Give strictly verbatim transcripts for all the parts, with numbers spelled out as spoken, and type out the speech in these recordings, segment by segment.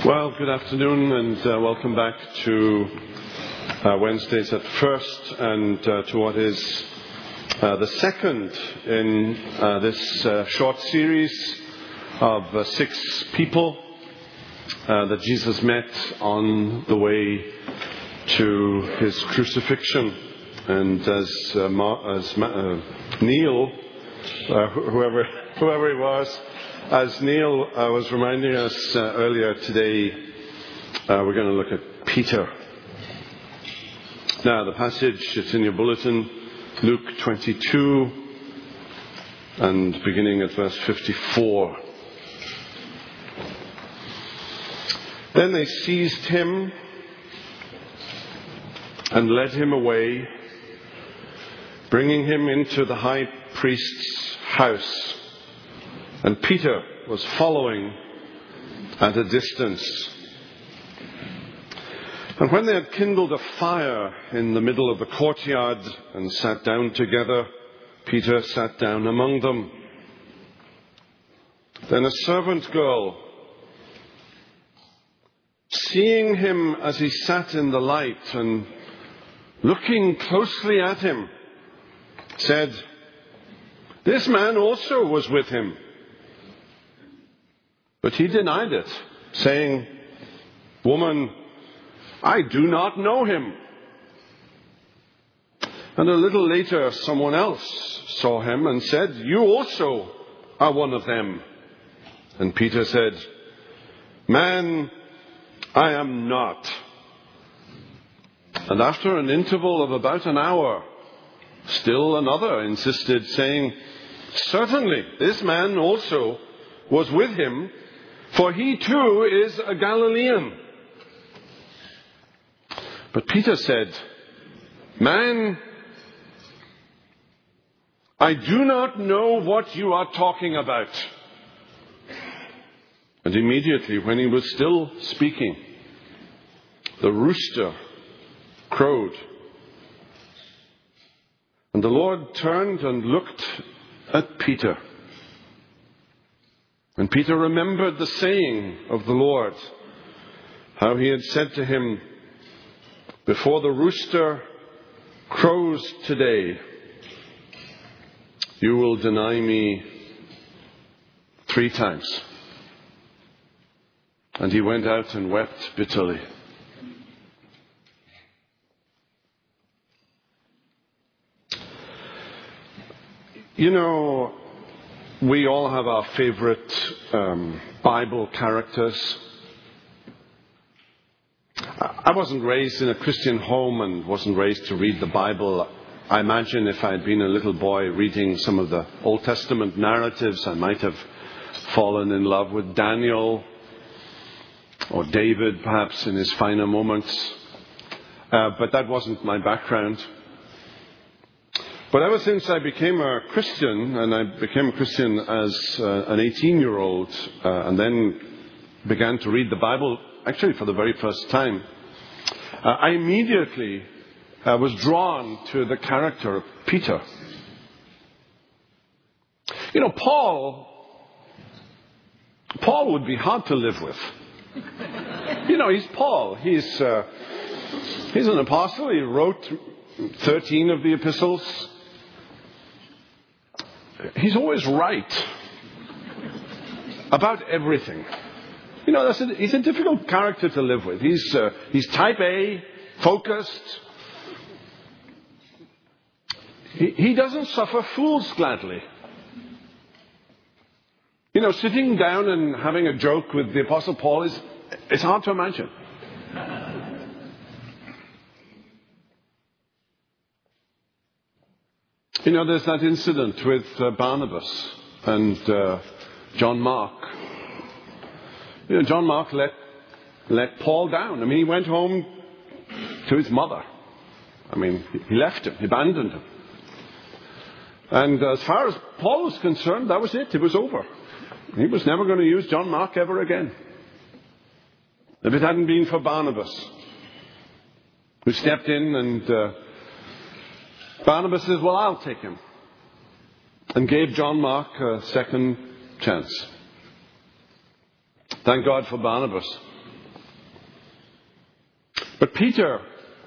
Well, good afternoon and uh, welcome back to uh, Wednesdays at First and uh, to what is uh, the second in uh, this uh, short series of uh, six people uh, that Jesus met on the way to his crucifixion. And as, uh, Ma- as Ma- uh, Neil, uh, whoever, whoever he was, As Neil uh, was reminding us uh, earlier today, uh, we're going to look at Peter. Now, the passage, it's in your bulletin, Luke twenty-two, and beginning at verse fifty-four. Then they seized him and led him away, bringing him into the high priest's house. And Peter was following at a distance. And when they had kindled a fire in the middle of the courtyard and sat down together, Peter sat down among them. Then a servant girl, seeing him as he sat in the light and looking closely at him, said, "This man also was with him." But he denied it, saying, "Woman, I do not know him." And a little later, someone else saw him and said, "You also are one of them." And Peter said, "Man, I am not." And after an interval of about an hour, still another insisted, saying, "Certainly, this man also was with him, for he too is a Galilean." But Peter said, "Man, I do not know what you are talking about." And immediately, when he was still speaking, the rooster crowed. And the Lord turned and looked at Peter. And Peter remembered the saying of the Lord, how he had said to him, "Before the rooster crows today, you will deny me three times." And he went out and wept bitterly. You know, we all have our favorite um, Bible characters. I wasn't raised in a Christian home and wasn't raised to read the Bible. I imagine if I had been a little boy reading some of the Old Testament narratives, I might have fallen in love with Daniel or David, perhaps in his finer moments. Uh, but that wasn't my background. But ever since I became a Christian, and I became a Christian as uh, an eighteen-year-old, uh, and then began to read the Bible, actually for the very first time, uh, I immediately uh, was drawn to the character of Peter. You know, Paul, Paul would be hard to live with. You know, he's Paul. He's, uh, he's an apostle. He wrote thirteen of the epistles. He's always right about everything. You know, that's a, he's a difficult character to live with. He's uh, he's type A, focused. He, he doesn't suffer fools gladly. You know, sitting down and having a joke with the Apostle Paul is it's hard to imagine. You know, there's that incident with uh, Barnabas and uh, John Mark. You know, John Mark let let Paul down. I mean, he went home to his mother. I mean, he left him, he abandoned him. And as far as Paul was concerned, that was it. It was over. He was never going to use John Mark ever again. If it hadn't been for Barnabas, who stepped in and uh, Barnabas says, "Well, I'll take him," and gave John Mark a second chance. Thank God for Barnabas. But Peter,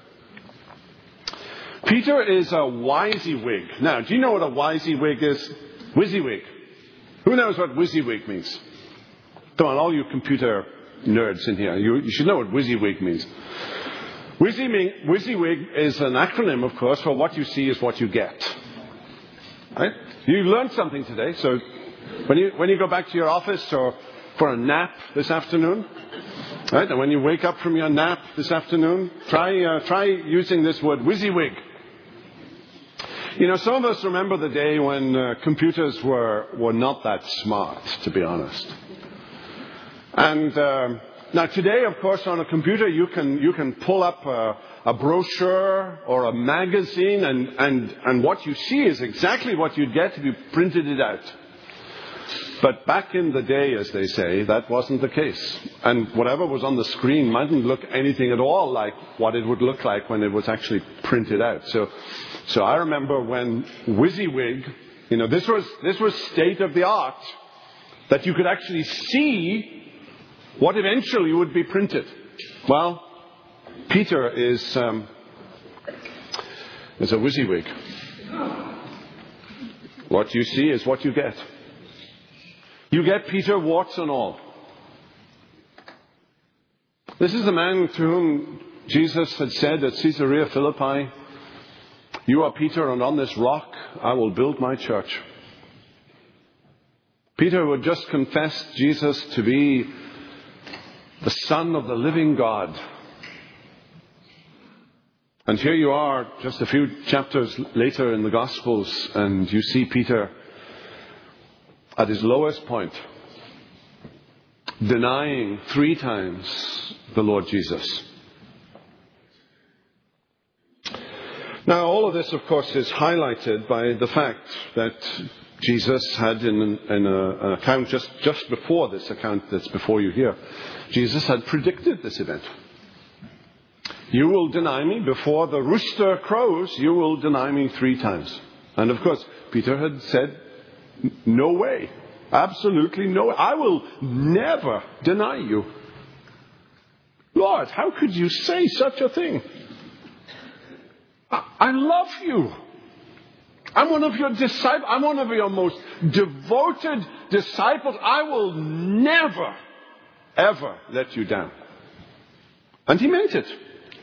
Peter is a WYSIWYG. Now, do you know what a WYSIWYG is? WYSIWYG. Who knows what WYSIWYG means? Come on, all you computer nerds in here, you, you should know what WYSIWYG means. WYSIWYG, WYSIWYG is an acronym, of course, for what you see is what you get. Right? You learned something today, so when you when you go back to your office or for a nap this afternoon, right, and when you wake up from your nap this afternoon, try uh, try using this word WYSIWYG. You know, some of us remember the day when uh, computers were were not that smart, to be honest. And uh, now today, of course, on a computer you can you can pull up a, a brochure or a magazine, and, and and what you see is exactly what you'd get if you printed it out. But back in the day, as they say, that wasn't the case. And whatever was on the screen mightn't look anything at all like what it would look like when it was actually printed out. So, so I remember when WYSIWYG, you know, this was this was state of the art, that you could actually see what eventually would be printed. Well, Peter is um, is a WYSIWYG. What you see is what you get. You get Peter, warts and all. This is the man to whom Jesus had said at Caesarea Philippi, "You are Peter, and on this rock I will build my church." Peter who had just confessed Jesus to be the Son of the living God. And here you are, just a few chapters later in the Gospels, and you see Peter at his lowest point, denying three times the Lord Jesus. Now, all of this, of course, is highlighted by the fact that Jesus had, in an, in a, an account just, just before this account that's before you here, Jesus had predicted this event. You will deny me before the rooster crows, you will deny me three times. And of course, Peter had said, no way. Absolutely no way. I will never deny you. Lord, how could you say such a thing? I, I love you. I'm one of your disciples. I'm one of your most devoted disciples. I will never, ever let you down. And he meant it.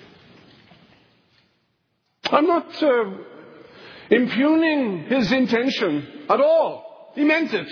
I'm not uh, impugning his intention at all. He meant it.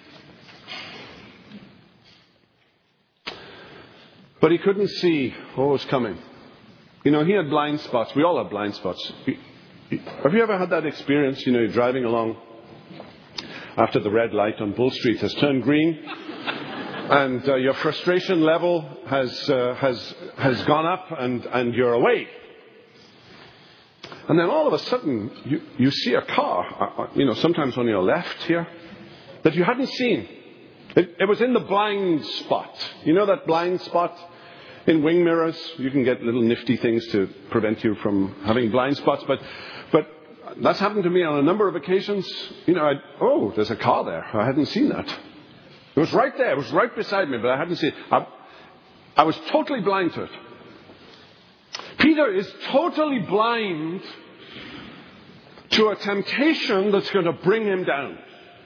But he couldn't see what was coming. You know, he had blind spots. We all have blind spots. Have you ever had that experience? You know, you're driving along after the red light on Bull Street has turned green, and uh, your frustration level has uh, has has gone up, and, and you're away. And then all of a sudden, you, you see a car, uh, you know, sometimes on your left here, that you hadn't seen. It, it was in the blind spot. You know that blind spot in wing mirrors? You can get little nifty things to prevent you from having blind spots. But but that's happened to me on a number of occasions. You know, I, oh, there's a car there. I hadn't seen that. It was right there. It was right beside me, but I hadn't seen it. I, I was totally blind to it. Peter is totally blind to a temptation that's going to bring him down.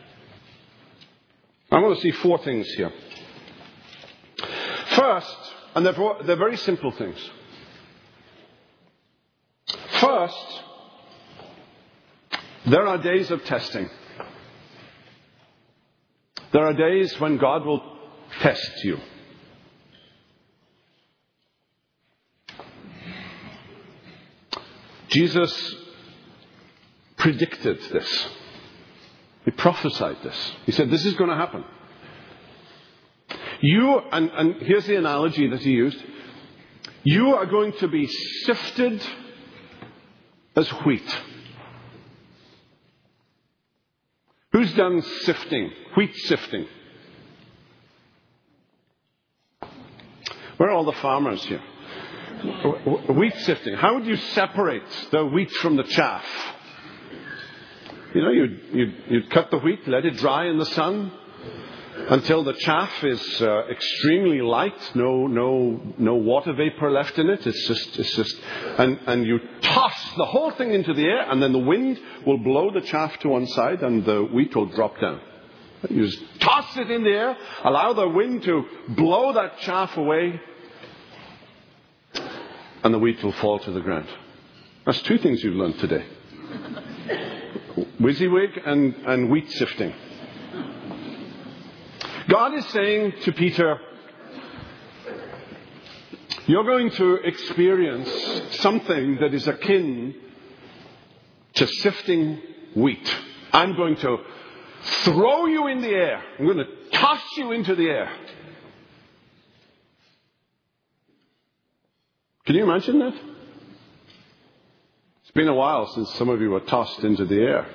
I want to see four things here. First, and they're, they're very simple things. First, there are days of testing. There are days when God will test you. Jesus predicted this. He prophesied this. He said, this is going to happen. You, and, and here's the analogy that he used, you are going to be sifted as wheat. Who's done sifting? Wheat sifting. Where are all the farmers here? Wheat sifting. How would you separate the wheat from the chaff? You know, you'd, you'd, you'd cut the wheat, let it dry in the sun, until the chaff is uh, extremely light, no, no, no water vapor left in it. It's just, it's just, and, and you toss the whole thing into the air, and then the wind will blow the chaff to one side, and the wheat will drop down. You just toss it in the air, allow the wind to blow that chaff away, and the wheat will fall to the ground. That's two things you've learned today. WYSIWYG and, and wheat sifting. God is saying to Peter, you're going to experience something that is akin to sifting wheat. I'm going to throw you in the air. I'm going to toss you into the air. Can you imagine that? It's been a while since some of you were tossed into the air.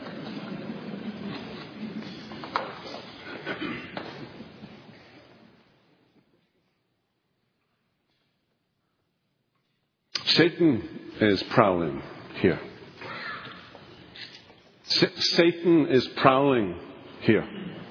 Satan is prowling here. S- Satan is prowling here.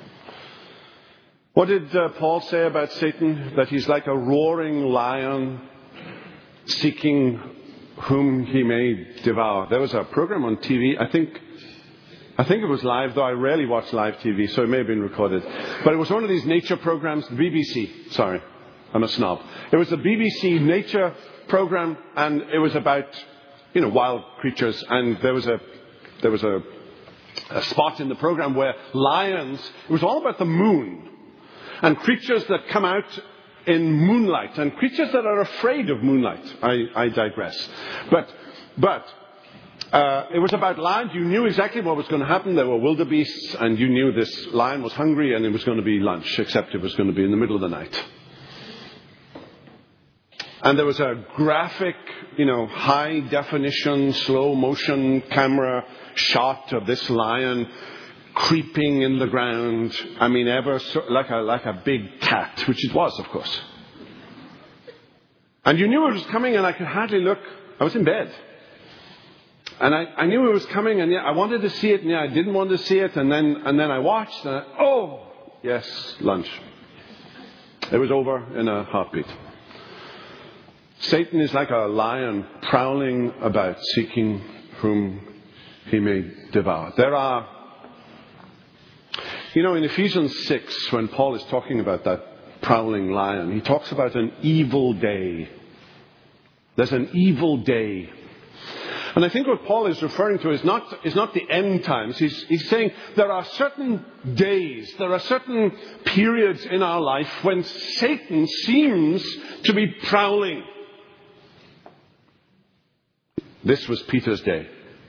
What did uh, Paul say about Satan? That he's like a roaring lion seeking whom he may devour. There was a program on T V, I think I think it was live, though I rarely watch live T V, so it may have been recorded. But it was one of these nature programs, the B B C, sorry, I'm a snob. It was a B B C nature program, and it was about, you know, wild creatures, and there was a there was a, a spot in the program where lions, it was all about the moon, and creatures that come out in moonlight, and creatures that are afraid of moonlight. I, I digress. But, but uh, it was about lions. You knew exactly what was going to happen. There were wildebeests, and you knew this lion was hungry, and it was going to be lunch, except it was going to be in the middle of the night. And there was a graphic, you know, high definition, slow motion camera shot of this lion creeping in the ground. I mean, ever so, like a like a big cat, which it was, of course. And you knew it was coming, and I could hardly look. I was in bed, and I, I knew it was coming, and yeah, I wanted to see it, and yeah, I didn't want to see it, and then and then I watched, and I, oh yes, lunch. It was over in a heartbeat. Satan is like a lion prowling about, seeking whom he may devour. There are, you know, in Ephesians six, when Paul is talking about that prowling lion, he talks about an evil day. There's an evil day. And I think what Paul is referring to is not, is not the end times. He's, he's saying there are certain days, there are certain periods in our life when Satan seems to be prowling. This was Peter's day.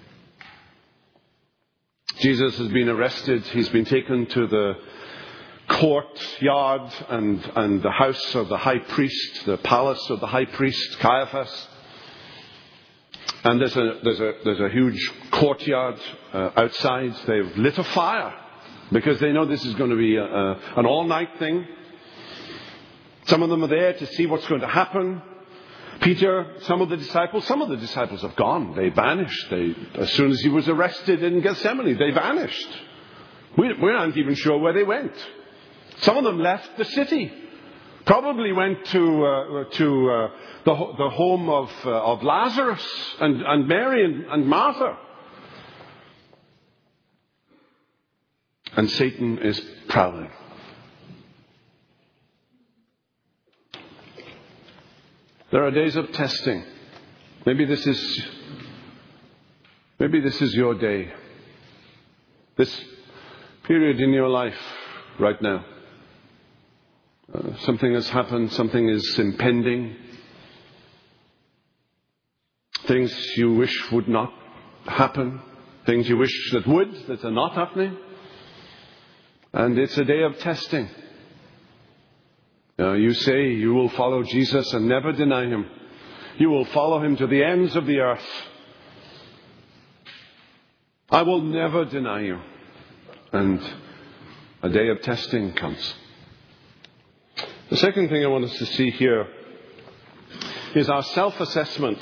Jesus has been arrested. He's been taken to the courtyard and, and the house of the high priest, the palace of the high priest, Caiaphas. And there's a, there's a, there's a huge courtyard uh, outside. They've lit a fire because they know this is going to be a, a, an all-night thing. Some of them are there to see what's going to happen. Peter, some of the disciples, some of the disciples have gone. They vanished. They, as soon as he was arrested in Gethsemane, they vanished. We, we're not even sure where they went. Some of them left the city. Probably went to uh, to uh, the, the home of uh, of Lazarus and, and Mary and, and Martha. And Satan is prowling. There are days of testing. Maybe this is, maybe this is your day. This period in your life right now. Uh, something has happened. Something is impending. Things you wish would not happen. Things you wish that would, that are not happening. And it's a day of testing. Now, you say you will follow Jesus and never deny him. You will follow him to the ends of the earth. I will never deny you. And a day of testing comes. The second thing I want us to see here is our self-assessment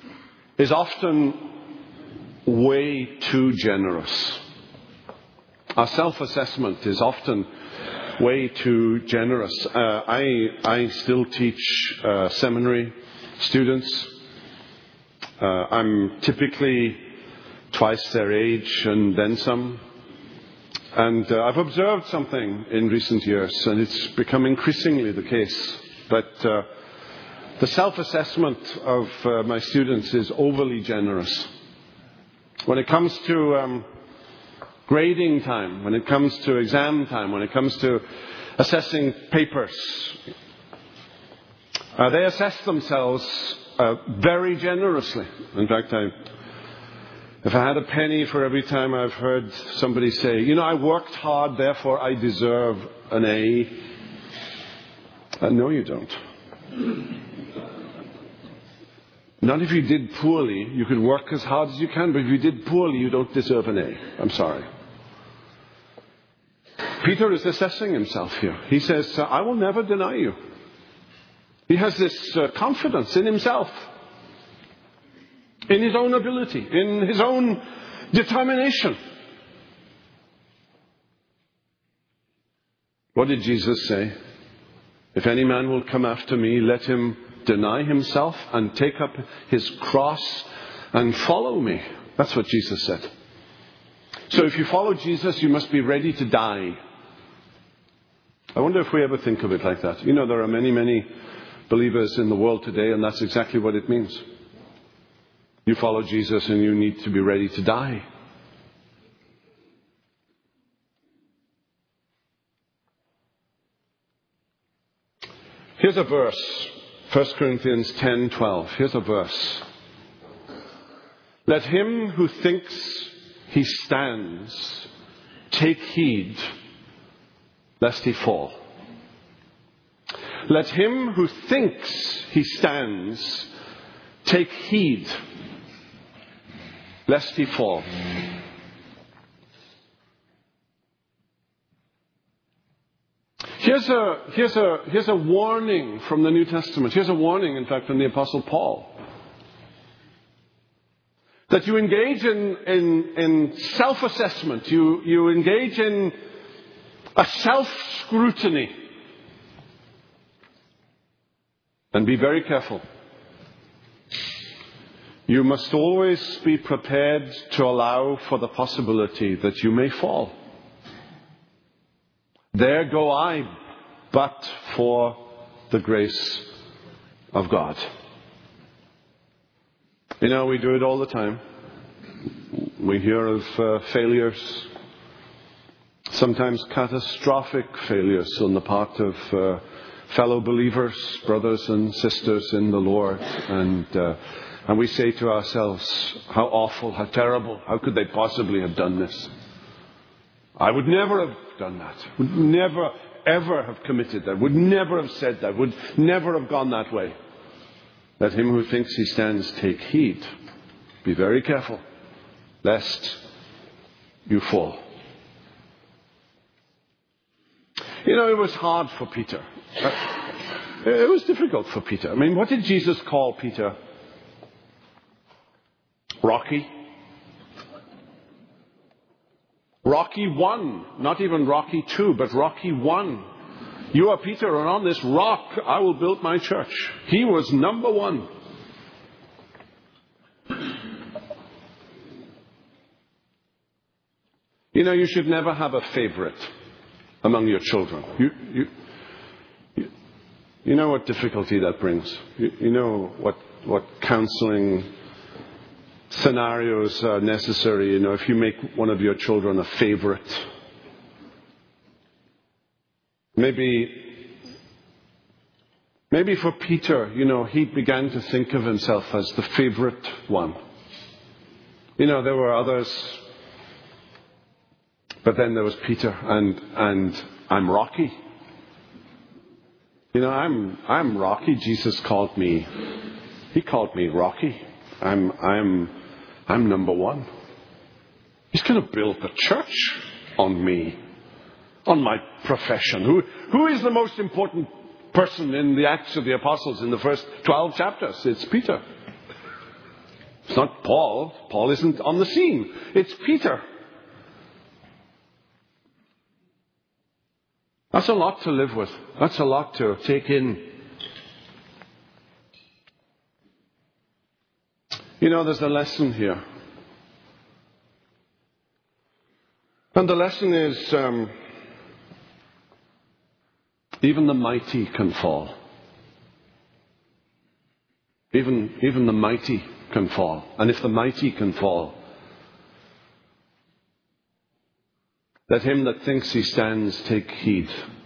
is often way too generous. Our self-assessment is often way too generous. Uh, I, I still teach uh, seminary students. Uh, I'm typically twice their age and then some. And uh, I've observed something in recent years, and it's become increasingly the case, that uh, the self-assessment of uh, my students is overly generous. When it comes to um, grading time, when it comes to exam time, when it comes to assessing papers, uh, they assess themselves uh, very generously. In fact, I, if I had a penny for every time I've heard somebody say, you know, I worked hard, therefore I deserve an A. Uh, no, you don't. Not if you did poorly. You could work as hard as you can, but if you did poorly, you don't deserve an A. I'm sorry. Peter is assessing himself here. He says, I will never deny you. He has this uh, confidence in himself, in his own ability, in his own determination. What did Jesus say? If any man will come after me, let him deny himself and take up his cross and follow me. That's what Jesus said. So if you follow Jesus, you must be ready to die. I wonder if we ever think of it like that. You know, there are many, many believers in the world today, and that's exactly what it means. You follow Jesus and you need to be ready to die. Here's a verse. First Corinthians ten twelve. Here's a verse. Let him who thinks he stands take heed lest he fall. Let him who thinks he stands take heed lest he fall. Here's a, here's a, here's a warning from the New Testament. Here's a warning, in fact, from the Apostle Paul. That you engage in, in, in self-assessment. You, you engage in a self-scrutiny. And be very careful. You must always be prepared to allow for the possibility that you may fall. There go I, but for the grace of God. You know, we do it all the time. We hear of uh, failures, sometimes catastrophic failures on the part of uh, fellow believers, brothers and sisters in the Lord. And, uh, and we say to ourselves, how awful, how terrible, how could they possibly have done this? I would never have done that. Would never, ever have committed that. Would never have said that. Would never have gone that way. Let him who thinks he stands take heed. Be very careful, lest you fall. You know, it was hard for Peter. It was difficult for Peter. I mean, what did Jesus call Peter? Rocky? Rocky one, not even Rocky two, but Rocky one. You are Peter, and on this rock I will build my church. He was number one. You know, you should never have a favorite among your children. You, you, you, you know what difficulty that brings. You, you know what, what counseling scenarios are necessary. You know, if you make one of your children a favorite, maybe, maybe for Peter, you know, he began to think of himself as the favorite one. You know, there were others, but then there was Peter, and and I'm Rocky. You know, I'm I'm Rocky. Jesus called me. He called me Rocky. I'm I'm I'm number one. He's going to build the church on me, on my profession. Who who is the most important person in the Acts of the Apostles in the first twelve chapters? It's Peter. It's not Paul. Paul isn't on the scene. It's Peter. That's a lot to live with. That's a lot to take in. You know, there's a lesson here. And the lesson is, um, even the mighty can fall. Even, even the mighty can fall. And if the mighty can fall, let him that thinks he stands take heed,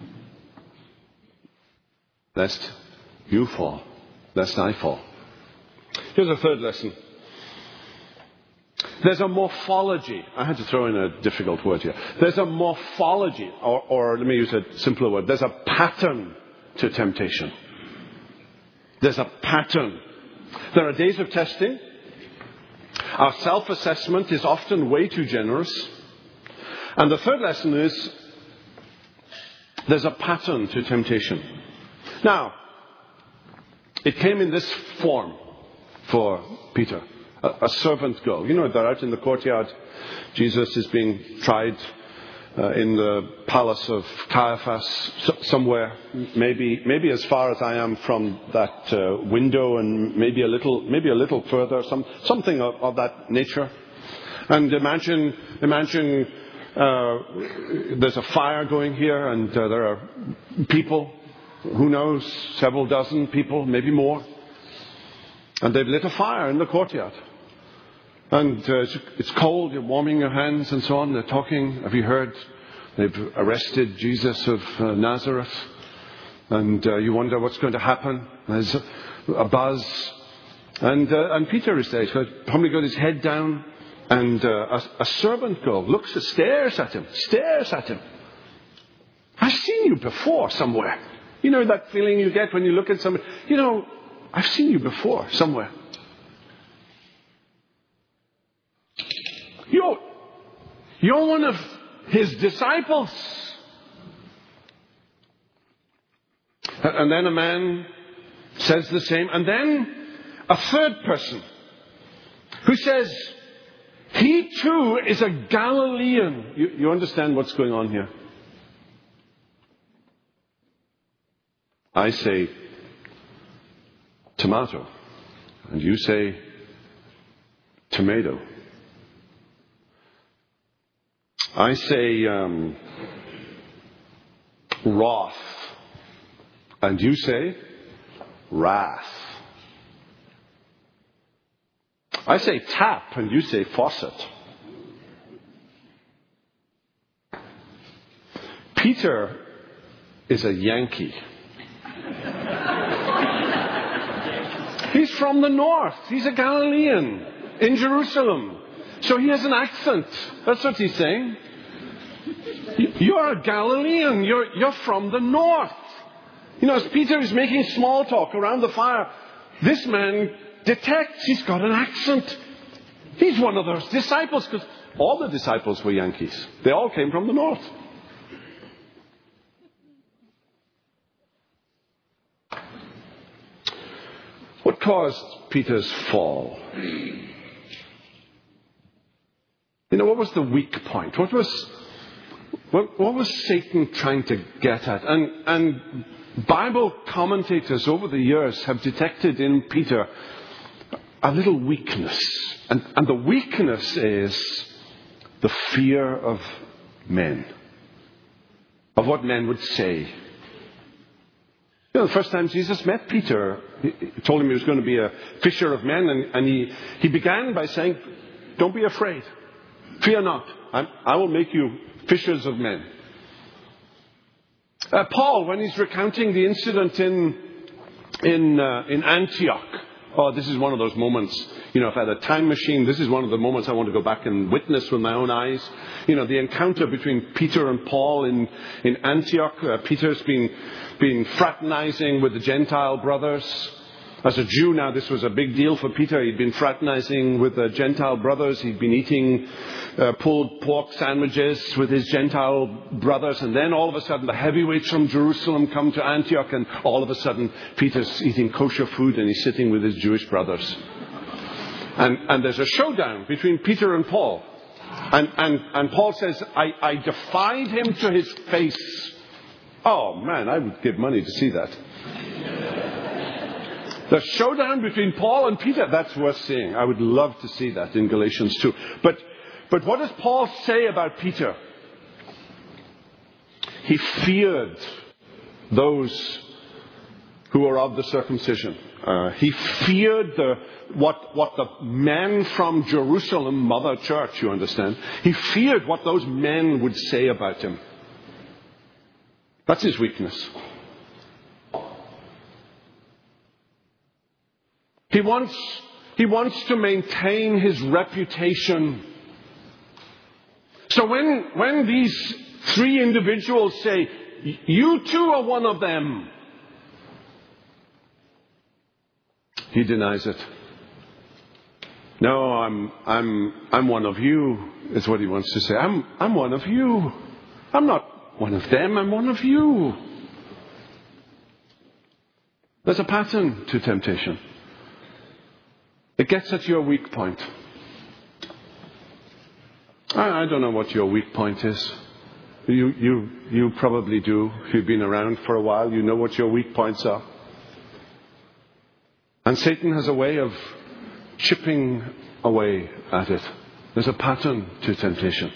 lest you fall, lest I fall. Here's a third lesson. There's a morphology. I had to throw in a difficult word here. There's a morphology, or, or let me use a simpler word. There's a pattern to temptation. There's a pattern. There are days of testing. Our self-assessment is often way too generous. And the third lesson is, there's a pattern to temptation. Now, it came in this form for Peter. A, a servant girl. You know, they're out in the courtyard. Jesus is being tried uh, in the palace of Caiaphas, so, somewhere, maybe maybe as far as I am from that uh, window, and maybe a little maybe a little further, some something of, of that nature. And imagine imagine uh, there's a fire going here, and uh, there are people, who knows, several dozen people, maybe more. And they've lit a fire in the courtyard. And uh, it's, it's cold, you're warming your hands and so on. They're talking. Have you heard? They've arrested Jesus of uh, Nazareth. And uh, you wonder what's going to happen. There's a, a buzz. And uh, and Peter is there. He's got, probably got his head down. And uh, a, a servant girl looks, stares at him, stares at him. I've seen you before somewhere. You know that feeling you get when you look at somebody. You know, I've seen you before somewhere. You're, you're one of his disciples. And then a man says the same. And then a third person who says, he too is a Galilean. You, you understand what's going on here? I say tomato, and you say tomato. I say um, wrath, and you say wrath. I say tap, and you say faucet. Peter is a Yankee. He's from the north. He's a Galilean in Jerusalem. So he has an accent. That's what he's saying. You're a Galilean. You're, you're from the north. You know, as Peter is making small talk around the fire, this man detects he's got an accent. He's one of those disciples, because all the disciples were Yankees. They all came from the north. What caused Peter's fall? You know, what was the weak point? What was what, what was Satan trying to get at? And, and Bible commentators over the years have detected in Peter a little weakness. And, and the weakness is the fear of men, of what men would say. You know, the first time Jesus met Peter, he told him he was going to be a fisher of men, and, and he, he began by saying, don't be afraid. Fear not. I, I will make you fishers of men. Uh, Paul, when he's recounting the incident in in uh, in Antioch, oh, this is one of those moments. You know, if I had a time machine, this is one of the moments I want to go back and witness with my own eyes. You know, the encounter between Peter and Paul in in Antioch. Uh, Peter's been been fraternizing with the Gentile brothers. As a Jew now, this was a big deal for Peter. He'd been fraternizing with the Gentile brothers. He'd been eating uh, pulled pork sandwiches with his Gentile brothers. And then all of a sudden, the heavyweights from Jerusalem come to Antioch. And all of a sudden, Peter's eating kosher food and he's sitting with his Jewish brothers. And, and there's a showdown between Peter and Paul. And, and, and Paul says, I, I defied him to his face. Oh man, I would give money to see that. The showdown between Paul and Peter, that's worth seeing. I would love to see that in Galatians two. But, but what does Paul say about Peter? He feared those who were of the circumcision. Uh, he feared the, what, what the men from Jerusalem, Mother Church, you understand, he feared what those men would say about him. That's his weakness. He wants, he wants to maintain his reputation. So when, when these three individuals say, you too are one of them, he denies it. No, I'm, I'm, I'm one of you, is what he wants to say. I'm, I'm one of you. I'm not one of them, I'm one of you. There's a pattern to temptation. It gets at your weak point. I, I don't know what your weak point is. You, you, you probably do. If you've been around for a while, you know what your weak points are. And Satan has a way of chipping away at it. There's a pattern to temptation.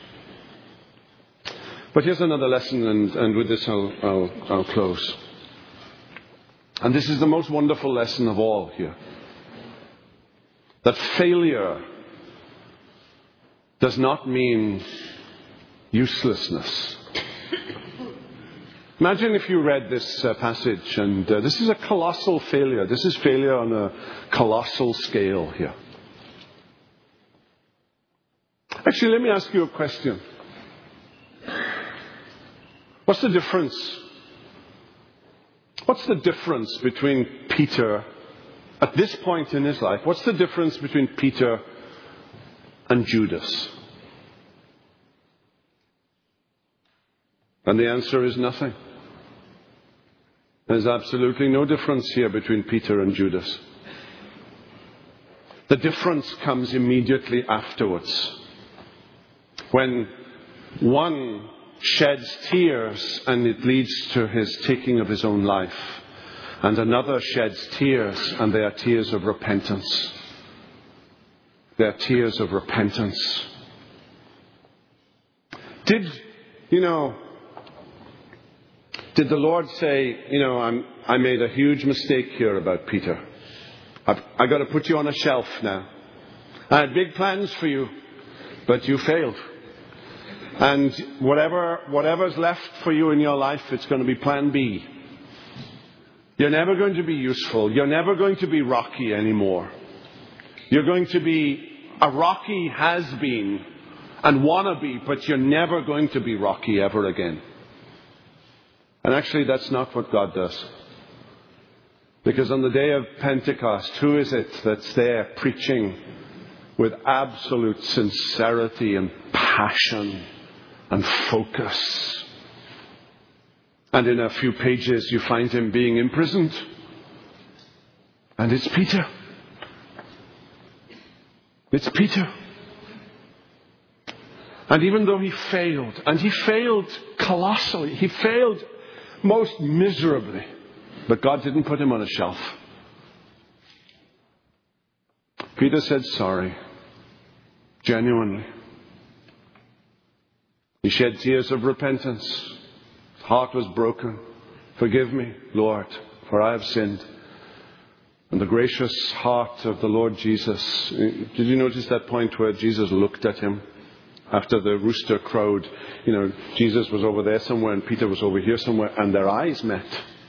But here's another lesson, and, and with this I'll, I'll, I'll close. And this is the most wonderful lesson of all here. That failure does not mean uselessness. Imagine if you read this uh, passage, and uh, this is a colossal failure. This is failure on a colossal scale here. Actually, let me ask you a question. What's the difference? What's the difference between Peter, at this point in his life, what's the difference between Peter and Judas? And the answer is nothing. There's absolutely no difference here between Peter and Judas. The difference comes immediately afterwards. When one sheds tears and it leads to his taking of his own life, and another sheds tears and they are tears of repentance. They are tears of repentance. Did, you know, did the Lord say, you know, I'm, I made a huge mistake here about Peter. I've, I've got to put you on a shelf now. I had big plans for you, but you failed. And whatever, whatever's left for you in your life, it's going to be plan B. You're never going to be useful. You're never going to be Rocky anymore. You're going to be a Rocky has-been and wannabe, but you're never going to be Rocky ever again. And actually, that's not what God does. Because on the day of Pentecost, who is it that's there preaching with absolute sincerity and passion and focus? And in a few pages, you find him being imprisoned. And it's Peter. It's Peter. And even though he failed, and he failed colossally, he failed most miserably, but God didn't put him on a shelf. Peter said sorry, genuinely. He shed tears of repentance. His heart was broken. Forgive me, Lord, for I have sinned. And the gracious heart of the Lord Jesus. Did you notice that point where Jesus looked at him? After the rooster crowed, you know, Jesus was over there somewhere and Peter was over here somewhere, and their eyes met.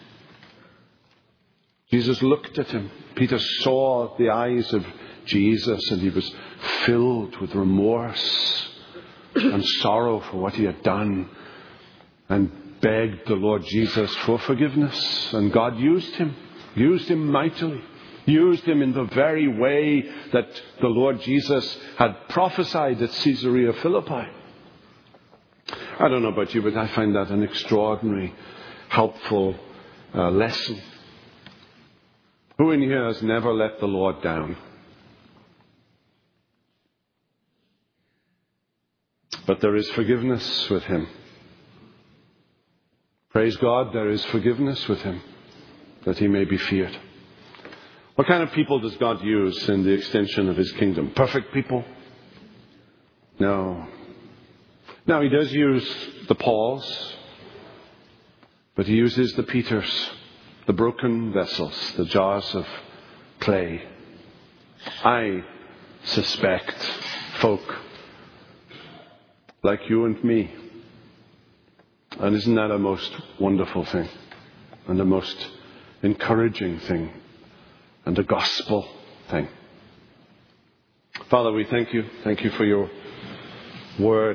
Jesus looked at him. Peter saw the eyes of Jesus, and he was filled with remorse and sorrow for what he had done, and begged the Lord Jesus for forgiveness. And God used him, used him mightily. Used him in the very way that the Lord Jesus had prophesied at Caesarea Philippi. I don't know about you, but I find that an extraordinary, helpful uh, lesson. Who in here has never let the Lord down? But there is forgiveness with him. Praise God, there is forgiveness with him, that he may be feared. What kind of people does God use in the extension of his kingdom? Perfect people? No. Now, he does use the Pauls, but he uses the Peters, the broken vessels, the jars of clay. I suspect folk like you and me. And isn't that a most wonderful thing? And a most encouraging thing? And a gospel thing? Father, we thank you. Thank you for your word.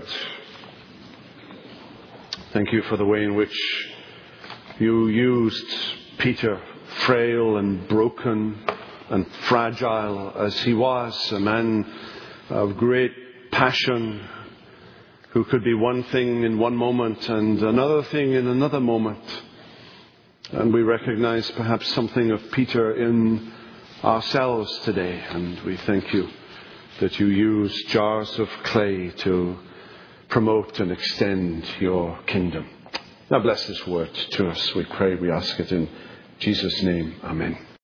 Thank you for the way in which you used Peter, frail and broken and fragile as he was, a man of great passion, who could be one thing in one moment and another thing in another moment. And we recognize perhaps something of Peter in ourselves today. And we thank you that you use jars of clay to promote and extend your kingdom. Now bless this word to us, we pray, we ask it in Jesus' name. Amen.